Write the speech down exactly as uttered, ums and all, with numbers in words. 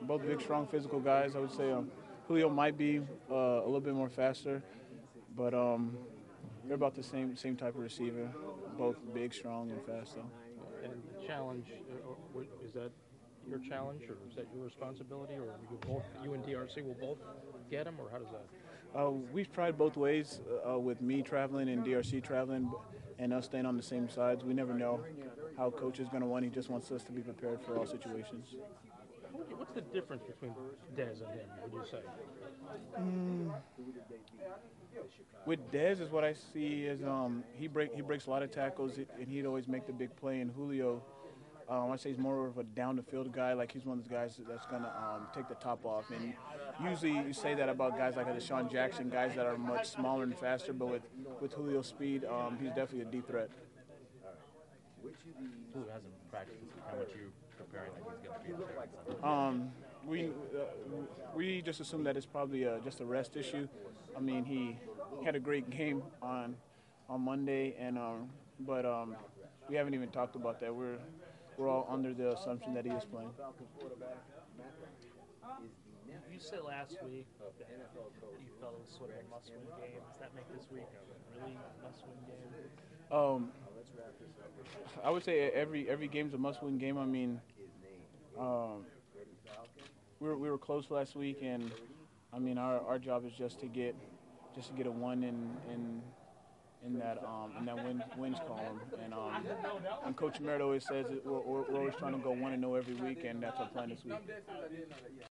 both big, strong, physical guys. I would say um, Julio might be uh, a little bit more faster, but um, they're about the same same type of receiver. Both big, strong, and fast. Though. And the challenge, uh, or- or is that your challenge, or is that your responsibility, or you both, you and D R C will both get him, or how does that? Uh, we've tried both ways uh, with me traveling and D R C traveling and us staying on the same sides. We never know how coach is going to want. He just wants us to be prepared for all situations. What do you- What's the difference between Dez and him? Would you say? Mm, with Dez is what I see is um, he break he breaks a lot of tackles and he'd always make the big play. And Julio, um, I say he's more of a down the field guy. Like he's one of those guys that's gonna um, take the top off. And usually you say that about guys like a Deshaun Jackson, guys that are much smaller and faster. But with with Julio's speed, um, he's definitely a deep threat. Who hasn't practiced this week? How much are you preparing that he's going to be out there on Sunday? Um, we uh, we just assume that it's probably uh, just a rest issue. I mean, he had a great game on on Monday, and um, but um, we haven't even talked about that. We're we're all under the assumption that he is playing. You said last week that you felt it was sort of a must-win game. Does that make this week a really must-win game? Um, I would say every every game's a must-win game. I mean, um, we were we were close last week, and I mean our, our job is just to get just to get a one in in in that um, in that win, wins column. And um, and Coach Merritt always says that we're, we're, we're always trying to go one and zero every week, and that's our plan this week.